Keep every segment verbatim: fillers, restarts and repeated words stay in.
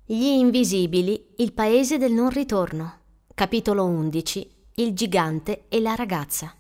Gli invisibili, il paese del non ritorno. Capitolo undici. Il gigante e la ragazza.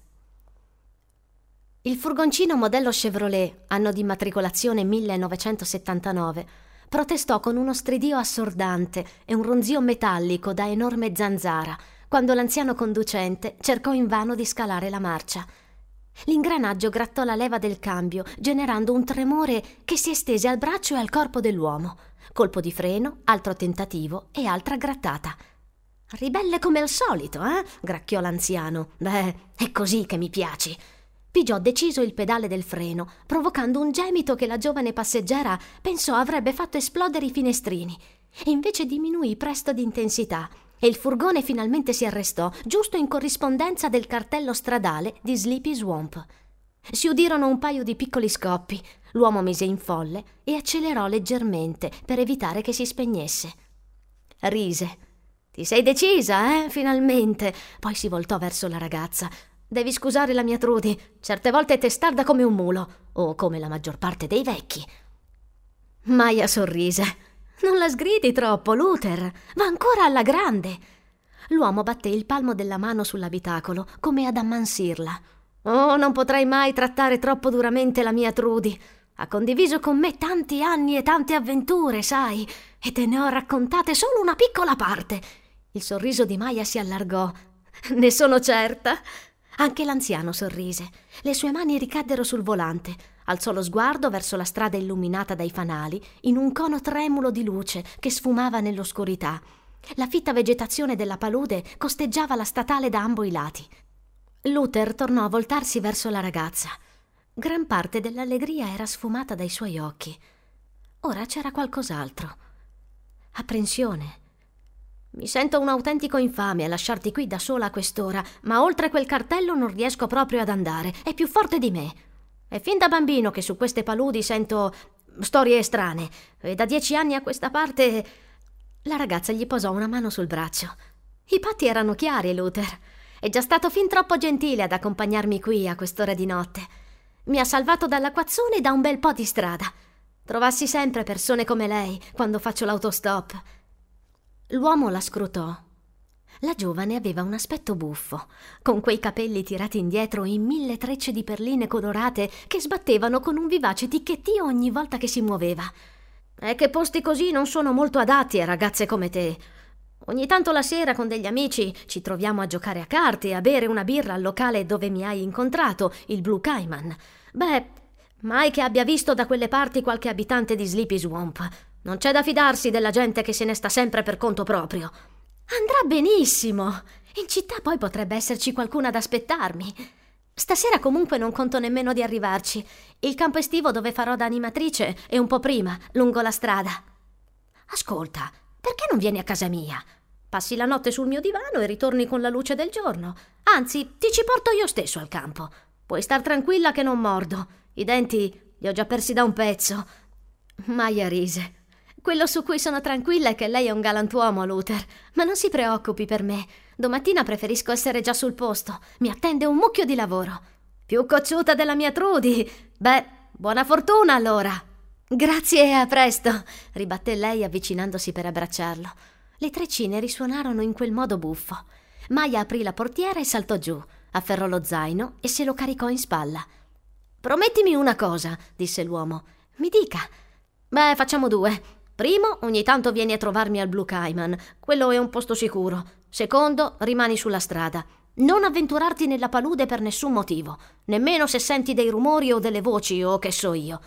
Il furgoncino modello Chevrolet, anno di immatricolazione millenovecentosettantanove, protestò con uno stridio assordante e un ronzio metallico da enorme zanzara quando l'anziano conducente cercò invano di scalare la marcia. L'ingranaggio grattò la leva del cambio, generando un tremore che si estese al braccio e al corpo dell'uomo. Colpo di freno, altro tentativo e altra grattata. «Ribelle come al solito, eh?» gracchiò l'anziano. «Beh, è così che mi piaci». Pigiò deciso il pedale del freno, provocando un gemito che la giovane passeggera pensò avrebbe fatto esplodere i finestrini. Invece diminuì presto di intensità e il furgone finalmente si arrestò, giusto in corrispondenza del cartello stradale di Sleepy Swamp. Si udirono un paio di piccoli scoppi. L'uomo mise in folle e accelerò leggermente per evitare che si spegnesse. Rise. «Ti sei decisa, eh? Finalmente!» Poi si voltò verso la ragazza. «Devi scusare la mia Trudy, certe volte è testarda come un mulo, o come la maggior parte dei vecchi». Maya sorrise. «Non la sgridi troppo, Luther, va ancora alla grande». L'uomo batté il palmo della mano sull'abitacolo, come ad ammansirla. «Oh, non potrei mai trattare troppo duramente la mia Trudy. Ha condiviso con me tanti anni e tante avventure, sai, e te ne ho raccontate solo una piccola parte». Il sorriso di Maya si allargò. «Ne sono certa». Anche l'anziano sorrise. Le sue mani ricaddero sul volante. Alzò lo sguardo verso la strada illuminata dai fanali in un cono tremulo di luce che sfumava nell'oscurità. La fitta vegetazione della palude costeggiava la statale da ambo i lati. Luther tornò a voltarsi verso la ragazza. Gran parte dell'allegria era sfumata dai suoi occhi. Ora c'era qualcos'altro. Apprensione. «Mi sento un autentico infame a lasciarti qui da sola a quest'ora, ma oltre quel cartello non riesco proprio ad andare. È più forte di me. È fin da bambino che su queste paludi sento storie strane, e da dieci anni a questa parte...» La ragazza gli posò una mano sul braccio. «I patti erano chiari, Luther. È già stato fin troppo gentile ad accompagnarmi qui a quest'ora di notte. Mi ha salvato dall'acquazzone e da un bel po' di strada. Trovassi sempre persone come lei quando faccio l'autostop». L'uomo la scrutò. La giovane aveva un aspetto buffo, con quei capelli tirati indietro in mille trecce di perline colorate che sbattevano con un vivace ticchettio ogni volta che si muoveva. «È che posti così non sono molto adatti a ragazze come te. Ogni tanto la sera con degli amici ci troviamo a giocare a carte e a bere una birra al locale dove mi hai incontrato, il Blue Cayman. Beh, mai che abbia visto da quelle parti qualche abitante di Sleepy Swamp. Non c'è da fidarsi della gente che se ne sta sempre per conto proprio». «Andrà benissimo. In città poi potrebbe esserci qualcuno ad aspettarmi. Stasera comunque non conto nemmeno di arrivarci. Il campo estivo dove farò da animatrice è un po' prima, lungo la strada». «Ascolta, perché non vieni a casa mia? Passi la notte sul mio divano e ritorni con la luce del giorno. Anzi, ti ci porto io stesso al campo. Puoi star tranquilla che non mordo. I denti li ho già persi da un pezzo». Maya rise. «Quello su cui sono tranquilla è che lei è un galantuomo, Luther. Ma non si preoccupi per me. Domattina preferisco essere già sul posto. Mi attende un mucchio di lavoro». «Più cocciuta della mia Trudy. Beh, buona fortuna allora». «Grazie e a presto», ribatté lei avvicinandosi per abbracciarlo. Le treccine risuonarono in quel modo buffo. Maya aprì la portiera e saltò giù, afferrò lo zaino e se lo caricò in spalla. «Promettimi una cosa», disse l'uomo. «Mi dica». «Beh, facciamo due. Primo, ogni tanto vieni a trovarmi al Blue Cayman. Quello è un posto sicuro. Secondo, rimani sulla strada. Non avventurarti nella palude per nessun motivo, nemmeno se senti dei rumori o delle voci o che so io».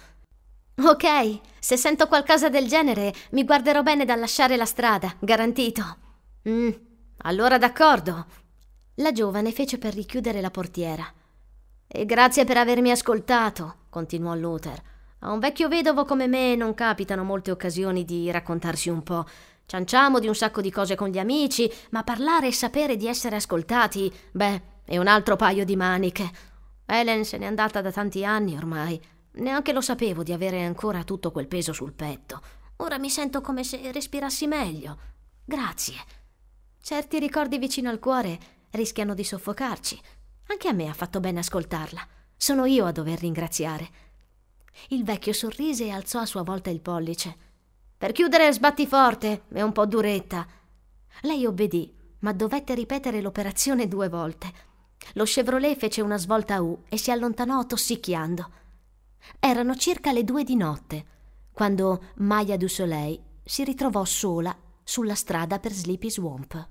«Ok, se sento qualcosa del genere mi guarderò bene dal lasciare la strada, garantito». «Mm, allora d'accordo». La giovane fece per richiudere la portiera. «E grazie per avermi ascoltato», continuò Luther. «A un vecchio vedovo come me non capitano molte occasioni di raccontarsi un po'. Cianciamo di un sacco di cose con gli amici, ma parlare e sapere di essere ascoltati, beh, è un altro paio di maniche. Helen se n'è andata da tanti anni ormai. Neanche lo sapevo di avere ancora tutto quel peso sul petto. Ora mi sento come se respirassi meglio. Grazie. Certi ricordi vicino al cuore rischiano di soffocarci. Anche a me ha fatto bene ascoltarla. Sono io a dover ringraziare». Il vecchio sorrise e alzò a sua volta il pollice. Per chiudere sbatti forte, è un po' duretta». Lei obbedì, ma dovette ripetere l'operazione due volte. Lo Chevrolet fece una svolta a U e si allontanò tossicchiando. Erano circa le due di notte, quando Maya du Soleil si ritrovò sola sulla strada per Sleepy Swamp.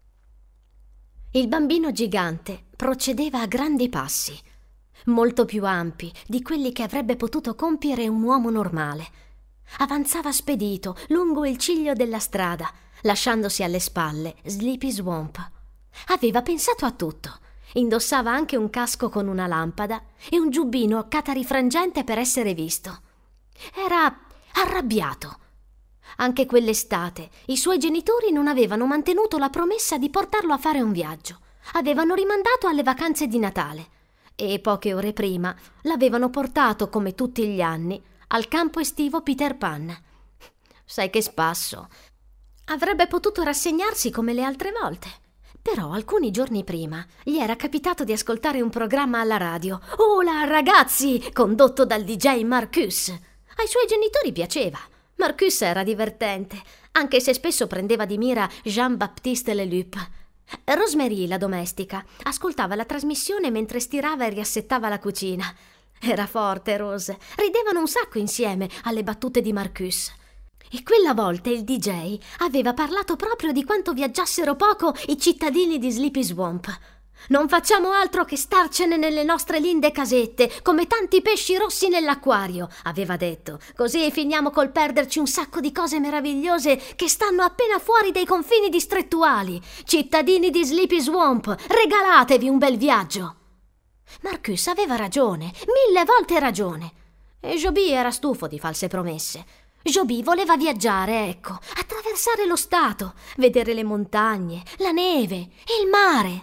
Il bambino gigante procedeva a grandi passi, molto più ampi di quelli che avrebbe potuto compiere un uomo normale. Avanzava spedito lungo il ciglio della strada, lasciandosi alle spalle Sleepy Swamp. Aveva pensato a tutto. Indossava anche un casco con una lampada e un giubbino catarifrangente per essere visto. Era arrabbiato. Anche quell'estate i suoi genitori non avevano mantenuto la promessa di portarlo a fare un viaggio. Avevano rimandato alle vacanze di Natale e poche ore prima l'avevano portato, come tutti gli anni, al campo estivo Peter Pan. Sai che spasso. Avrebbe potuto rassegnarsi come le altre volte. Però alcuni giorni prima gli era capitato di ascoltare un programma alla radio. «Hola ragazzi!», condotto dal D J Marcus. Ai suoi genitori piaceva. Marcus era divertente, anche se spesso prendeva di mira Jean-Baptiste Leloup. Rosemary, la domestica, ascoltava la trasmissione mentre stirava e riassettava la cucina. Era forte, Rose. Ridevano un sacco insieme alle battute di Marcus. E quella volta il D J aveva parlato proprio di quanto viaggiassero poco i cittadini di Sleepy Swamp. «Non facciamo altro che starcene nelle nostre linde casette, come tanti pesci rossi nell'acquario», aveva detto. «Così finiamo col perderci un sacco di cose meravigliose che stanno appena fuori dai confini distrettuali. Cittadini di Sleepy Swamp, regalatevi un bel viaggio». Marcus aveva ragione, mille volte ragione. E Joby era stufo di false promesse. Joby voleva viaggiare, ecco, attraversare lo stato, vedere le montagne, la neve, il mare.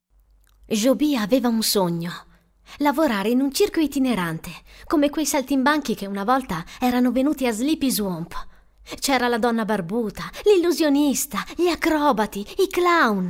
Joby aveva un sogno: lavorare in un circo itinerante, come quei saltimbanchi che una volta erano venuti a Sleepy Swamp. C'era la donna barbuta, l'illusionista, gli acrobati, i clown.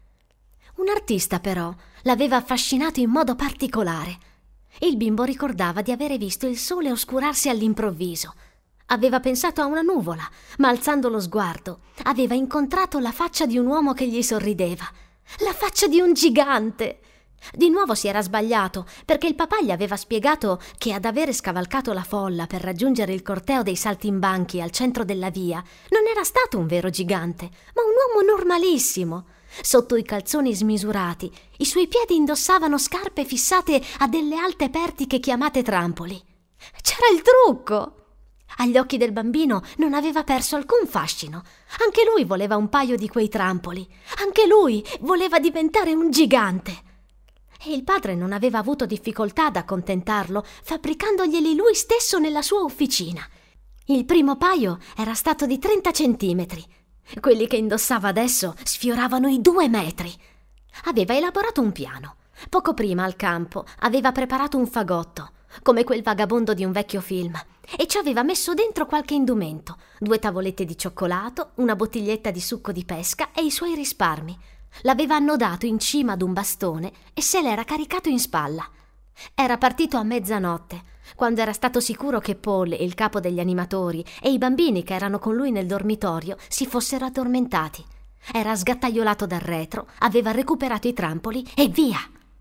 Un artista, però, l'aveva affascinato in modo particolare. Il bimbo ricordava di avere visto il sole oscurarsi all'improvviso. Aveva pensato a una nuvola, ma alzando lo sguardo aveva incontrato la faccia di un uomo che gli sorrideva. La faccia di un gigante! Di nuovo si era sbagliato, perché il papà gli aveva spiegato che ad avere scavalcato la folla per raggiungere il corteo dei saltimbanchi al centro della via non era stato un vero gigante, ma un uomo normalissimo. Sotto i calzoni smisurati, i suoi piedi indossavano scarpe fissate a delle alte pertiche chiamate trampoli. C'era il trucco! Agli occhi del bambino non aveva perso alcun fascino. Anche lui voleva un paio di quei trampoli. Anche lui voleva diventare un gigante. E il padre non aveva avuto difficoltà ad accontentarlo, fabbricandoglieli lui stesso nella sua officina. Il primo paio era stato di trenta centimetri. Quelli che indossava adesso sfioravano i due metri. Aveva elaborato un piano. Poco prima al campo aveva preparato un fagotto, come quel vagabondo di un vecchio film, e ci aveva messo dentro qualche indumento, due tavolette di cioccolato, una bottiglietta di succo di pesca e i suoi risparmi. L'aveva annodato in cima ad un bastone e se l'era caricato in spalla. Era partito a mezzanotte, quando era stato sicuro che Paul, il capo degli animatori, e i bambini che erano con lui nel dormitorio si fossero addormentati. Era sgattaiolato dal retro, aveva recuperato i trampoli e via!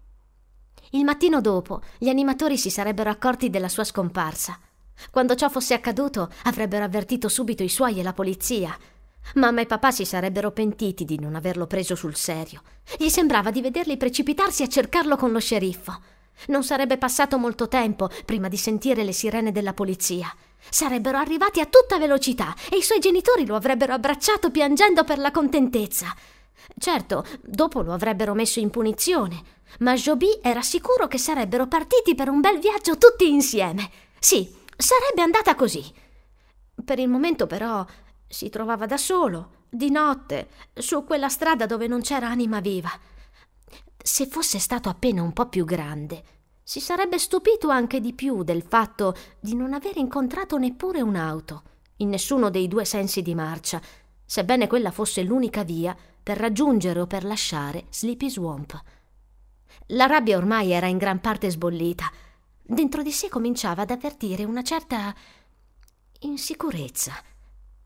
Il mattino dopo gli animatori si sarebbero accorti della sua scomparsa. Quando ciò fosse accaduto avrebbero avvertito subito i suoi e la polizia. Mamma e papà si sarebbero pentiti di non averlo preso sul serio. Gli sembrava di vederli precipitarsi a cercarlo con lo sceriffo. Non sarebbe passato molto tempo prima di sentire le sirene della polizia. Sarebbero arrivati a tutta velocità e i suoi genitori lo avrebbero abbracciato piangendo per la contentezza. Certo, dopo lo avrebbero messo in punizione, ma Joby era sicuro che sarebbero partiti per un bel viaggio tutti insieme. Sì, sarebbe andata così. Per il momento però si trovava da solo, di notte, su quella strada dove non c'era anima viva. Se fosse stato appena un po' più grande, si sarebbe stupito anche di più del fatto di non aver incontrato neppure un'auto, in nessuno dei due sensi di marcia, sebbene quella fosse l'unica via per raggiungere o per lasciare Sleepy Swamp. La rabbia ormai era in gran parte sbollita. Dentro di sé cominciava ad avvertire una certa insicurezza.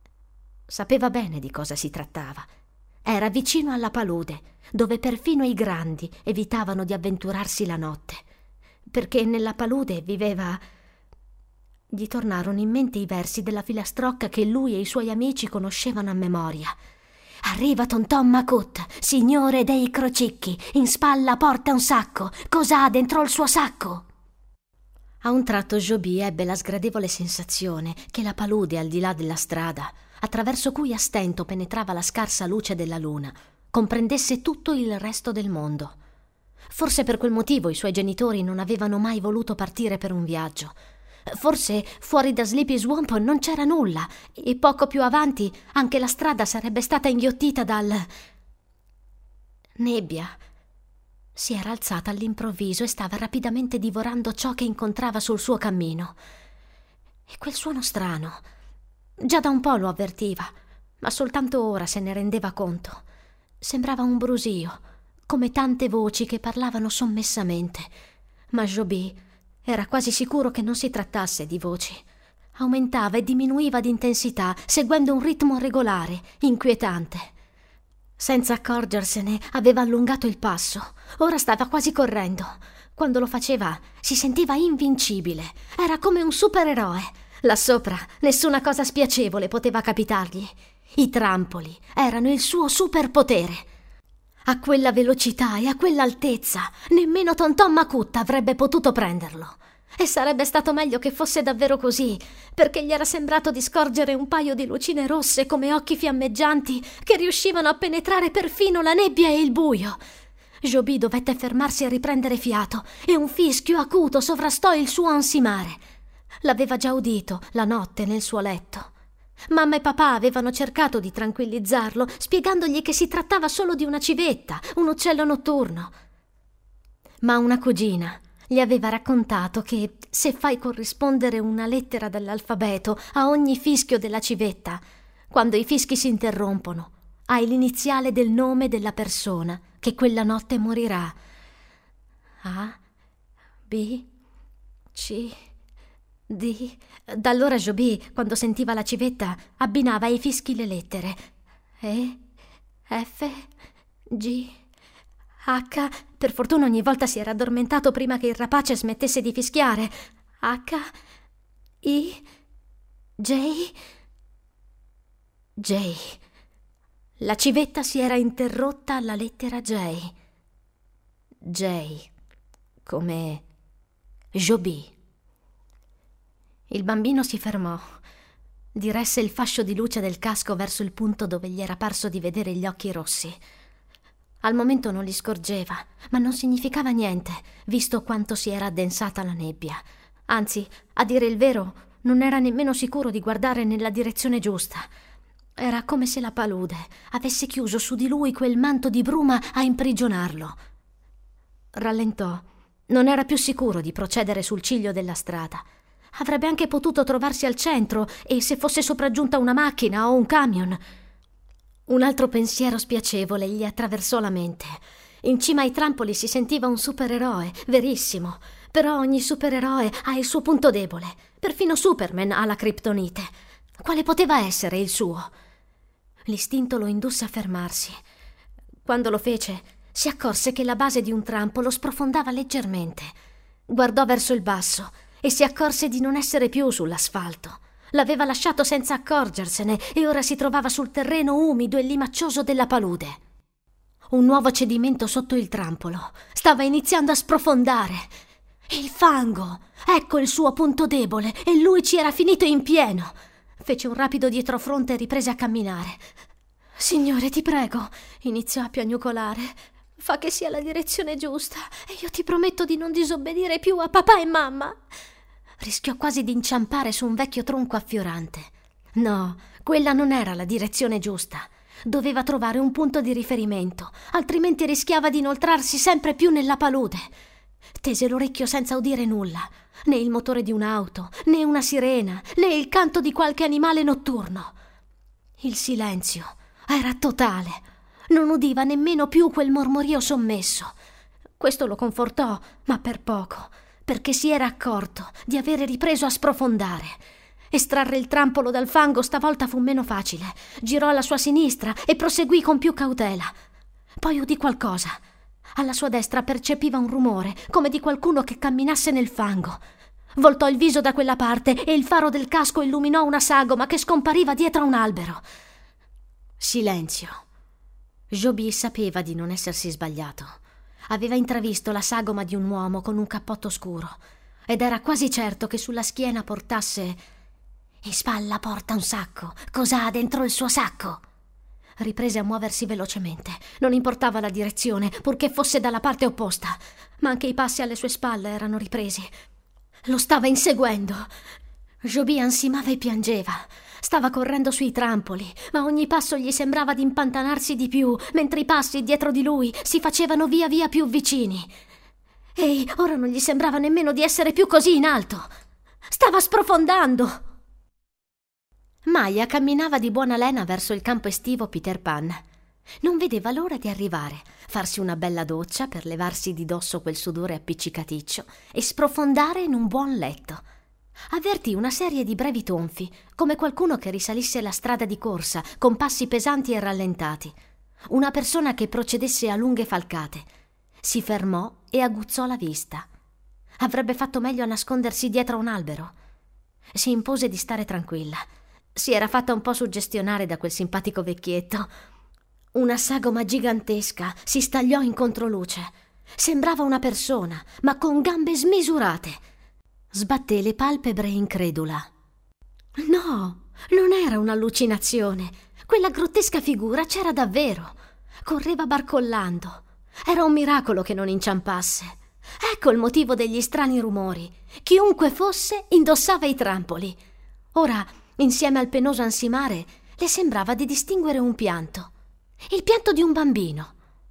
Sapeva bene di cosa si trattava. Era vicino alla palude, dove perfino i grandi evitavano di avventurarsi la notte, perché nella palude viveva... Gli tornarono in mente i versi della filastrocca che lui e i suoi amici conoscevano a memoria. Arriva Tonton Macut, signore dei crocicchi, in spalla porta un sacco, cosa ha dentro il suo sacco? A un tratto Jobì ebbe la sgradevole sensazione che la palude al di là della strada, attraverso cui a stento penetrava la scarsa luce della luna, comprendesse tutto il resto del mondo. Forse per quel motivo i suoi genitori non avevano mai voluto partire per un viaggio. Forse fuori da Sleepy Swamp non c'era nulla e poco più avanti anche la strada sarebbe stata inghiottita dal... Nebbia. Si era alzata all'improvviso e stava rapidamente divorando ciò che incontrava sul suo cammino. E quel suono strano... Già da un po' lo avvertiva, ma soltanto ora se ne rendeva conto. Sembrava un brusio, come tante voci che parlavano sommessamente. Ma Jobì era quasi sicuro che non si trattasse di voci. Aumentava e diminuiva di intensità, seguendo un ritmo regolare, inquietante. Senza accorgersene, aveva allungato il passo. Ora stava quasi correndo. Quando lo faceva, si sentiva invincibile. Era come un supereroe. Là sopra nessuna cosa spiacevole poteva capitargli. I trampoli erano il suo superpotere. A quella velocità e a quell'altezza nemmeno Tonton Macut avrebbe potuto prenderlo. E sarebbe stato meglio che fosse davvero così, perché gli era sembrato di scorgere un paio di lucine rosse come occhi fiammeggianti che riuscivano a penetrare perfino la nebbia e il buio. Jobì dovette fermarsi a riprendere fiato e un fischio acuto sovrastò il suo ansimare. L'aveva già udito la notte nel suo letto. Mamma e papà avevano cercato di tranquillizzarlo, spiegandogli che si trattava solo di una civetta, un uccello notturno. Ma una cugina gli aveva raccontato che se fai corrispondere una lettera dell'alfabeto a ogni fischio della civetta, quando i fischi si interrompono, hai l'iniziale del nome della persona che quella notte morirà. A, B, C... D. Da allora Jobì, quando sentiva la civetta, abbinava ai fischi le lettere E, F, G, H. Per fortuna ogni volta si era addormentato prima che il rapace smettesse di fischiare. H, I, J, J. La civetta si era interrotta alla lettera J. J, come Jobì. Il bambino si fermò, diresse il fascio di luce del casco verso il punto dove gli era parso di vedere gli occhi rossi. Al momento non li scorgeva, ma non significava niente, visto quanto si era addensata la nebbia. Anzi, a dire il vero, non era nemmeno sicuro di guardare nella direzione giusta. Era come se la palude avesse chiuso su di lui quel manto di bruma a imprigionarlo. Rallentò. Non era più sicuro di procedere sul ciglio della strada. Avrebbe anche potuto trovarsi al centro e se fosse sopraggiunta una macchina o un camion. Un altro pensiero spiacevole gli attraversò la mente. In cima ai trampoli si sentiva un supereroe, verissimo. Però ogni supereroe ha il suo punto debole. Perfino Superman ha la criptonite. Quale poteva essere il suo? L'istinto lo indusse a fermarsi. Quando lo fece, si accorse che la base di un trampolo sprofondava leggermente. Guardò verso il basso e si accorse di non essere più sull'asfalto. L'aveva lasciato senza accorgersene e ora si trovava sul terreno umido e limaccioso della palude. Un nuovo cedimento sotto il trampolo. Stava iniziando a sprofondare. Il fango! Ecco il suo punto debole e lui ci era finito in pieno. Fece un rapido dietrofront e riprese a camminare. «Signore, ti prego», iniziò a piagnucolare. «Fa che sia la direzione giusta e io ti prometto di non disobbedire più a papà e mamma». Rischiò quasi di inciampare su un vecchio tronco affiorante. No, quella non era la direzione giusta. Doveva trovare un punto di riferimento, altrimenti rischiava di inoltrarsi sempre più nella palude. Tese l'orecchio senza udire nulla, né il motore di un'auto, né una sirena, né il canto di qualche animale notturno. Il silenzio era totale. Non udiva nemmeno più quel mormorio sommesso. Questo lo confortò, ma per poco, perché si era accorto di avere ripreso a sprofondare. Estrarre il trampolo dal fango stavolta fu meno facile. Girò alla sua sinistra e proseguì con più cautela. Poi udì qualcosa. Alla sua destra percepiva un rumore, come di qualcuno che camminasse nel fango. Voltò il viso da quella parte e il faro del casco illuminò una sagoma che scompariva dietro a un albero. Silenzio. Joby sapeva di non essersi sbagliato. Aveva intravisto la sagoma di un uomo con un cappotto scuro ed era quasi certo che sulla schiena portasse... In spalla porta un sacco. Cosa ha dentro il suo sacco? Riprese a muoversi velocemente. Non importava la direzione, purché fosse dalla parte opposta. Ma anche i passi alle sue spalle erano ripresi. Lo stava inseguendo. Joby ansimava e piangeva. Stava correndo sui trampoli, ma ogni passo gli sembrava di impantanarsi di più, mentre i passi dietro di lui si facevano via via più vicini. Ehi, ora non gli sembrava nemmeno di essere più così in alto. Stava sprofondando. Maya camminava di buona lena verso il campo estivo Peter Pan. Non vedeva l'ora di arrivare, farsi una bella doccia per levarsi di dosso quel sudore appiccicaticcio e sprofondare in un buon letto. Avvertì una serie di brevi tonfi, come qualcuno che risalisse la strada di corsa, con passi pesanti e rallentati. Una persona che procedesse a lunghe falcate. Si fermò e aguzzò la vista. Avrebbe fatto meglio a nascondersi dietro a un albero. Si impose di stare tranquilla. Si era fatta un po' suggestionare da quel simpatico vecchietto. Una sagoma gigantesca si stagliò in controluce. Sembrava una persona, ma con gambe smisurate. Sbatté le palpebre incredula. No, non era un'allucinazione. Quella grottesca figura c'era davvero. Correva barcollando. Era un miracolo che non inciampasse. Ecco il motivo degli strani rumori. Chiunque fosse, indossava i trampoli. Ora, insieme al penoso ansimare, le sembrava di distinguere un pianto. Il pianto di un bambino.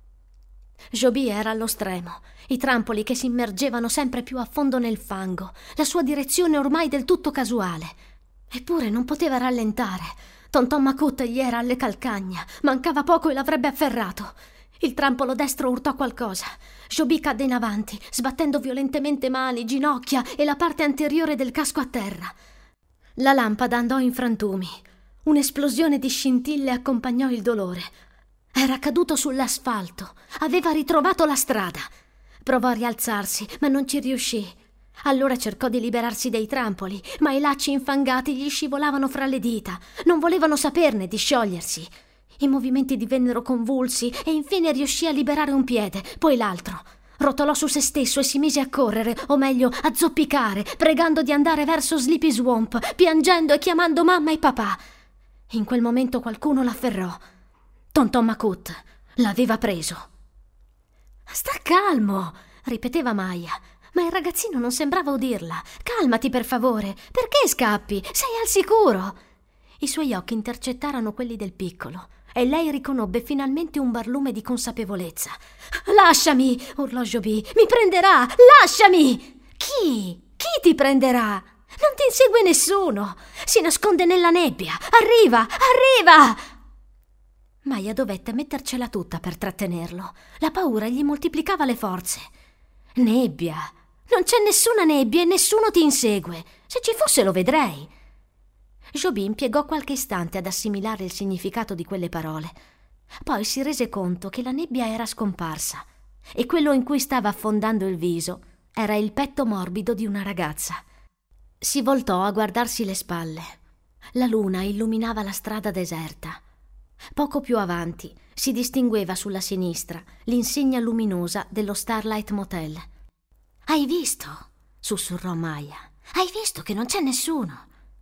Joby era allo stremo, i trampoli che si immergevano sempre più a fondo nel fango, la sua direzione ormai del tutto casuale. Eppure non poteva rallentare. Tonton Macoute gli era alle calcagna, mancava poco e l'avrebbe afferrato. Il trampolo destro urtò qualcosa. Joby cadde in avanti, sbattendo violentemente mani, ginocchia e la parte anteriore del casco a terra. La lampada andò in frantumi. Un'esplosione di scintille accompagnò il dolore. Era caduto sull'asfalto. Aveva ritrovato la strada. Provò a rialzarsi, ma non ci riuscì. Allora cercò di liberarsi dei trampoli, ma i lacci infangati gli scivolavano fra le dita. Non volevano saperne di sciogliersi. I movimenti divennero convulsi e infine riuscì a liberare un piede, poi l'altro. Rotolò su se stesso e si mise a correre, o meglio, a zoppicare, pregando di andare verso Sleepy Swamp, piangendo e chiamando mamma e papà. In quel momento qualcuno l'afferrò. Tonton Macoute l'aveva preso. «Sta calmo», ripeteva Maya, ma il ragazzino non sembrava udirla. «Calmati, per favore. Perché scappi? Sei al sicuro». I suoi occhi intercettarono quelli del piccolo e lei riconobbe finalmente un barlume di consapevolezza. «Lasciami!» urlò Joby. «Mi prenderà! Lasciami!» «Chi? Chi ti prenderà? Non ti insegue nessuno! Si nasconde nella nebbia! Arriva! Arriva!» Maya dovette mettercela tutta per trattenerlo. La paura gli moltiplicava le forze. «Nebbia! Non c'è nessuna nebbia e nessuno ti insegue! Se ci fosse lo vedrei!» Joby impiegò qualche istante ad assimilare il significato di quelle parole. Poi si rese conto che la nebbia era scomparsa e quello in cui stava affondando il viso era il petto morbido di una ragazza. Si voltò a guardarsi le spalle. La luna illuminava la strada deserta. Poco più avanti si distingueva sulla sinistra l'insegna luminosa dello Starlight Motel. «Hai visto?» sussurrò Maya. «Hai visto che non c'è nessuno?»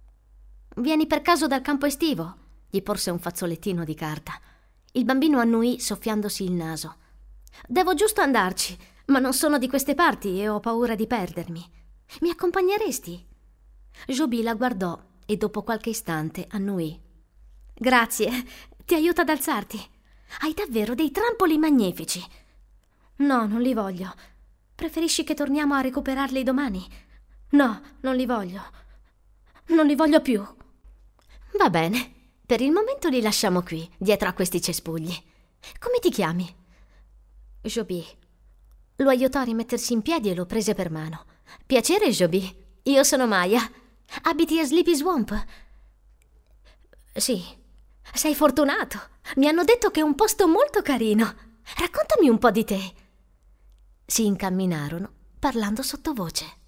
«Vieni per caso dal campo estivo?» gli porse un fazzolettino di carta. Il bambino annuì soffiandosi il naso. «Devo giusto andarci, ma non sono di queste parti e ho paura di perdermi. Mi accompagneresti?» Joby la guardò e dopo qualche istante annuì. «Grazie, ti aiuto ad alzarti. Hai davvero dei trampoli magnifici». «No, non li voglio. Preferisci che torniamo a recuperarli domani?» «No, non li voglio. Non li voglio più». «Va bene, per il momento li lasciamo qui, dietro a questi cespugli. Come ti chiami?» «Joby». Lo aiutò a rimettersi in piedi e lo prese per mano. «Piacere, Joby. Io sono Maya». Abiti a Sleepy Swamp? Sì. Sei fortunato. Mi hanno detto che è un posto molto carino. Raccontami un po' di te. Si incamminarono, parlando sottovoce.